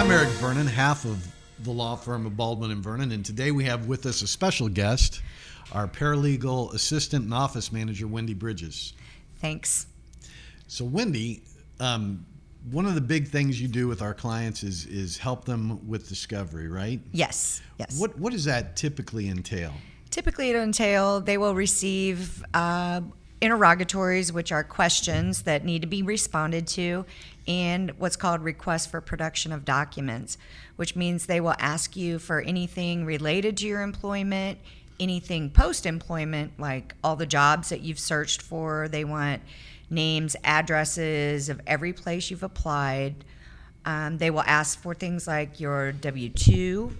I'm Eric Vernon, half of the law firm of Baldwin and Vernon, and today we have with us a special guest, our paralegal assistant and office manager, Wendy Bridges. Thanks. So Wendy, one of the big things you do with our clients is help them with discovery, right? Yes. What does that typically entail? Typically, it'll entail they will receive interrogatories, which are questions that need to be responded to, and what's called requests for production of documents, which means they will ask you for anything related to your employment, anything post-employment, like all the jobs that you've searched for. They want names, addresses of every place you've applied. They will ask for things like your W-2.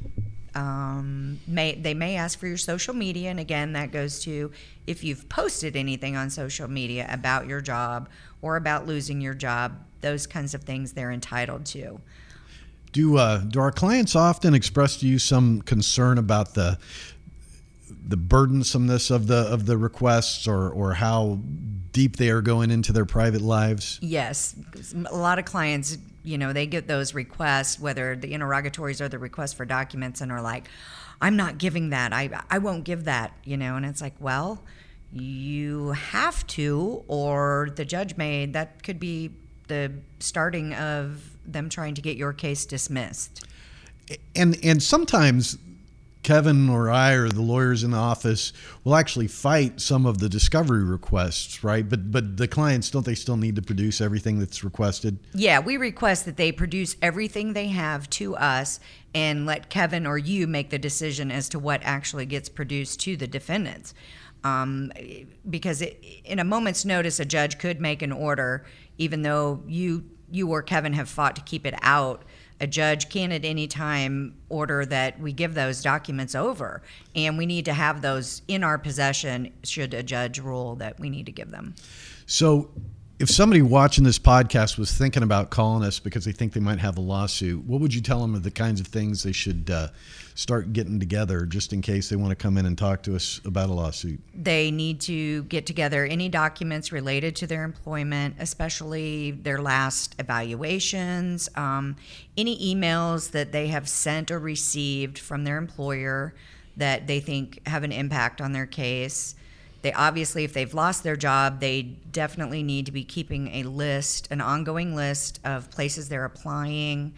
They may ask for your social media, and again, that goes to if you've posted anything on social media about your job or about losing your job, those kinds of things they're entitled to. Do our clients often express to you some concern about the burdensomeness of the requests or how deep they are going into their private lives? Yes. A lot of clients, they get those requests, whether the interrogatories or the requests for documents, and are like, I'm not giving that. I won't give that, and it's like, well, you have to, or the judge that could be the starting of them trying to get your case dismissed. And sometimes Kevin or I or the lawyers in the office will actually fight some of the discovery requests, right? But the clients, don't they still need to produce everything that's requested? Yeah, we request that they produce everything they have to us and let Kevin or you make the decision as to what actually gets produced to the defendants. Because in a moment's notice, a judge could make an order, even though you or Kevin have fought to keep it out. A judge can at any time order that we give those documents over, and we need to have those in our possession should a judge rule that we need to give them. So if somebody watching this podcast was thinking about calling us because they think they might have a lawsuit, what would you tell them are the kinds of things they should start getting together just in case they want to come in and talk to us about a lawsuit? They need to get together any documents related to their employment, especially their last evaluations, any emails that they have sent or received from their employer that they think have an impact on their case. They obviously, if they've lost their job, they definitely need to be keeping a list, an ongoing list of places they're applying,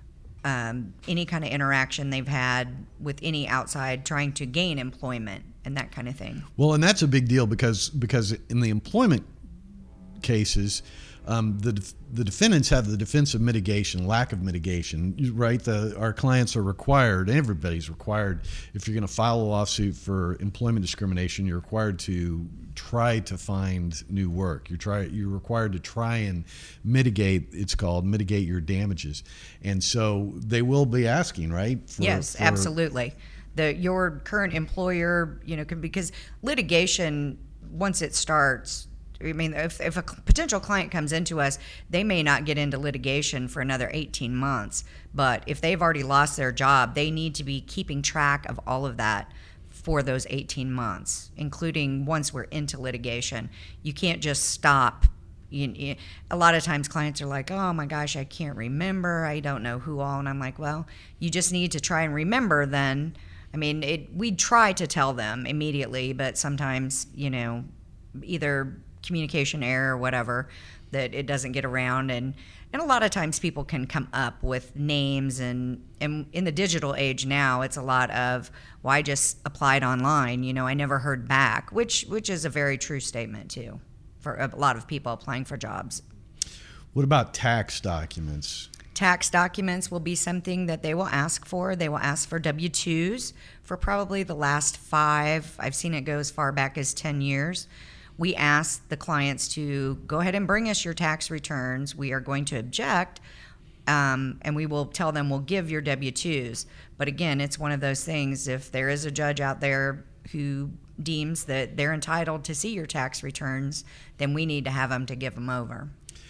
any kind of interaction they've had with any outside trying to gain employment and that kind of thing. Well, and that's a big deal because in the employment cases, the defendants have the defense of mitigation, lack of mitigation, right? Our clients are required, everybody's required, if you're going to file a lawsuit for employment discrimination, you're required to try to find new work. You're required to try and mitigate, it's called, mitigate your damages. And so they will be asking, right? Yes, absolutely. Your current employer, because litigation, once it starts, I mean, if a potential client comes into us, they may not get into litigation for another 18 months. But if they've already lost their job, they need to be keeping track of all of that for those 18 months, including once we're into litigation. You can't just stop. A lot of times clients are like, oh my gosh, I can't remember. I don't know who all. And I'm like, well, you just need to try and remember then. I mean, we try to tell them immediately, but sometimes, either communication error or whatever, that it doesn't get around, and a lot of times people can come up with names, and in the digital age now, it's a lot of, well, I just applied online, I never heard back, which is a very true statement too for a lot of people applying for jobs. What about tax documents? Tax documents will be something that they will ask for. They will ask for W-2s for probably the last 5. I've seen it go as far back as 10 years. We ask the clients to go ahead and bring us your tax returns. We are going to object, and we will tell them we'll give your W-2s. But again, it's one of those things, if there is a judge out there who deems that they're entitled to see your tax returns, then we need to have them to give them over.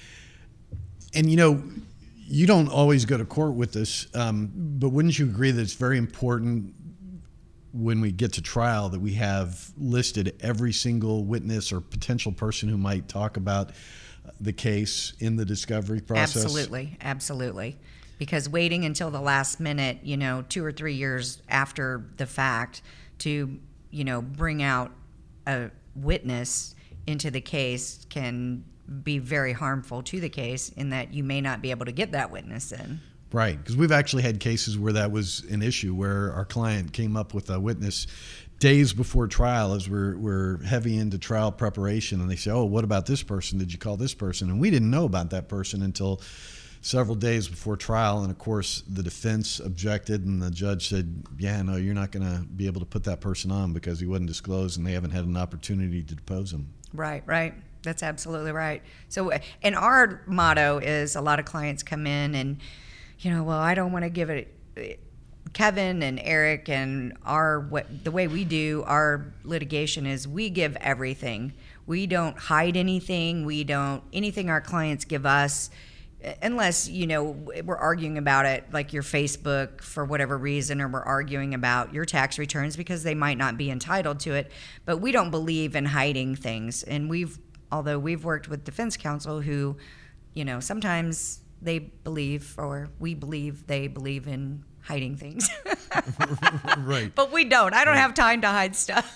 And you don't always go to court with this, but wouldn't you agree that it's very important when we get to trial that we have listed every single witness or potential person who might talk about the case in the discovery process? Absolutely. because waiting until the last minute, 2 or 3 years after the fact to, bring out a witness into the case can be very harmful to the case in that you may not be able to get that witness in. Right, because we've actually had cases where that was an issue, where our client came up with a witness days before trial as we're heavy into trial preparation, and they say, oh, what about this person? Did you call this person? And we didn't know about that person until several days before trial, and of course the defense objected, and the judge said, yeah, no, you're not going to be able to put that person on because he wasn't disclosed and they haven't had an opportunity to depose him. Right. That's absolutely right. So, and our motto is, a lot of clients come in and, well, I don't want to give it. Kevin and Eric and the way we do our litigation is we give everything. We don't hide anything. Anything our clients give us, unless, we're arguing about it, like your Facebook for whatever reason, or we're arguing about your tax returns because they might not be entitled to it. But we don't believe in hiding things. And although we've worked with defense counsel who, sometimes they believe, or we believe they believe in hiding things. Right. But we don't. I don't have time to hide stuff.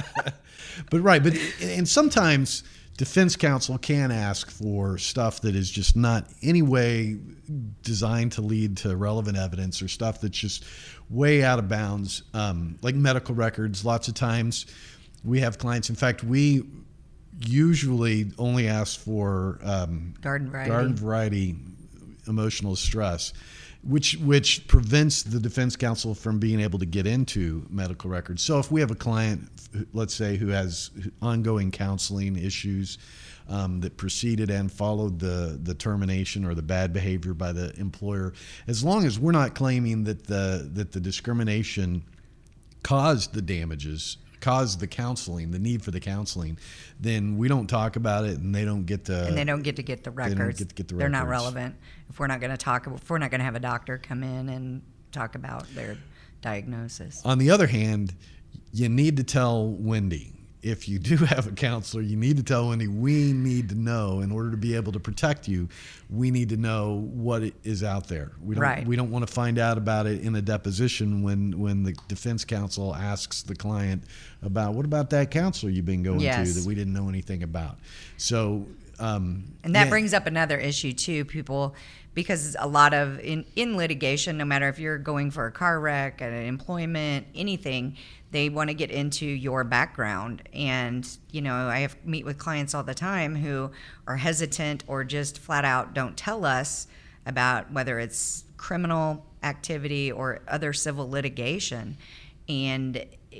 And sometimes defense counsel can ask for stuff that is just not any way designed to lead to relevant evidence, or stuff that's just way out of bounds, like medical records. Lots of times we have clients, in fact, we usually only ask for garden variety emotional stress, which prevents the defense counsel from being able to get into medical records. So if we have a client, let's say, who has ongoing counseling issues that preceded and followed the termination or the bad behavior by the employer, as long as we're not claiming that the discrimination caused the damages, caused the counseling, the need for the counseling, then we don't talk about it, and they don't get to. And they don't get to get the records. They're not relevant if we're not going to have a doctor come in and talk about their diagnosis. On the other hand, you need to tell Wendy. If you do have a counselor, you need to tell Wendy, we need to know, in order to be able to protect you, we need to know what is out there. We don't want to find out about it in a deposition when the defense counsel asks the client about, what about that counselor you've been going to that we didn't know anything about. So, and that brings up another issue too, people, because a lot of in litigation, no matter if you're going for a car wreck, an employment, anything, they want to get into your background. And, I meet with clients all the time who are hesitant or just flat out don't tell us about whether it's criminal activity or other civil litigation. And,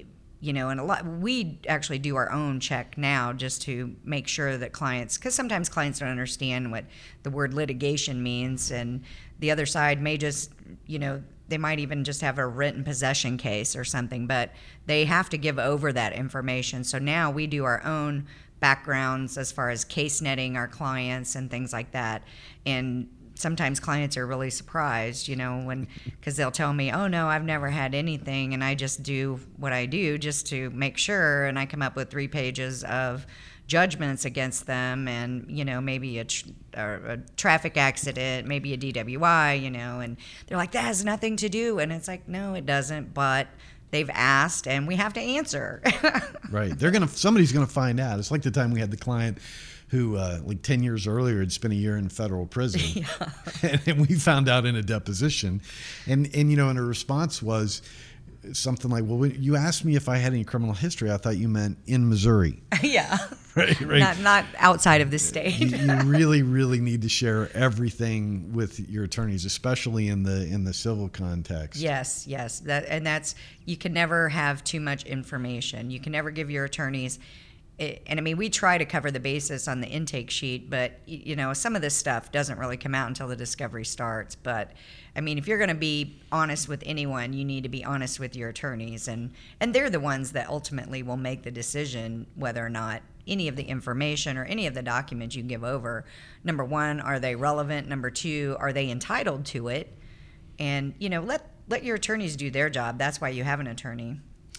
and we actually do our own check now just to make sure that clients, because sometimes clients don't understand what the word litigation means, and the other side may just, they might even just have a written possession case or something, but they have to give over that information. So now we do our own backgrounds as far as case netting our clients and things like that. And sometimes clients are really surprised, because they'll tell me, oh no, I've never had anything, and I just do what I do just to make sure, and I come up with 3 pages of judgments against them, and maybe a traffic accident, maybe a DWI, and they're like, that has nothing to do, and it's like, no, it doesn't, but they've asked and we have to answer. Right. Somebody's gonna find out. It's like the time we had the client who like 10 years earlier had spent a year in federal prison. And we found out in a deposition, and and her response was something like, well, when you asked me if I had any criminal history, I thought you meant in Missouri. Yeah. Right. Not outside of the state. You really, really need to share everything with your attorneys, especially in the civil context. Yes. That's you can never have too much information. You can never give your attorneys. And I mean, we try to cover the basis on the intake sheet, but some of this stuff doesn't really come out until the discovery starts. But I mean, if you're going to be honest with anyone, you need to be honest with your attorneys, and they're the ones that ultimately will make the decision whether or not any of the information or any of the documents you give over, number one, are they relevant? Number two, are they entitled to it? And let your attorneys do their job. That's why you have an attorney.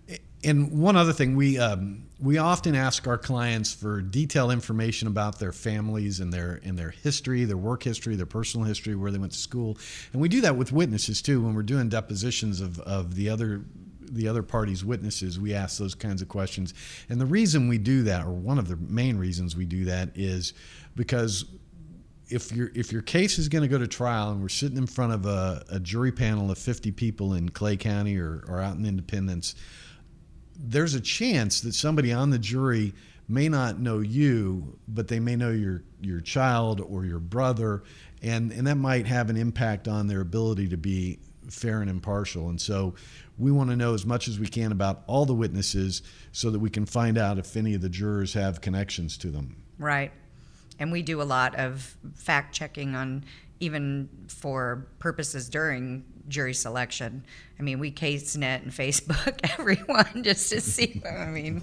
And one other thing, we often ask our clients for detailed information about their families and their history, their work history, their personal history, where they went to school, and we do that with witnesses too. When we're doing depositions of the other party's witnesses, we ask those kinds of questions. And the reason we do that, or one of the main reasons we do that, is because if your case is going to go to trial and we're sitting in front of a jury panel of 50 people in Clay County or out in Independence, there's a chance that somebody on the jury may not know you, but they may know your child or your brother, and that might have an impact on their ability to be fair and impartial. And so we want to know as much as we can about all the witnesses so that we can find out if any of the jurors have connections to them. Right. And we do a lot of fact checking on, even for purposes during jury selection. I mean, we CaseNet and Facebook everyone just to see. I mean.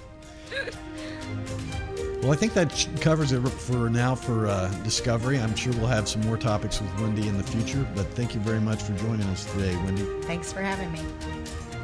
Well, I think that covers it for now for Discovery. I'm sure we'll have some more topics with Wendy in the future, but thank you very much for joining us today, Wendy. Thanks for having me.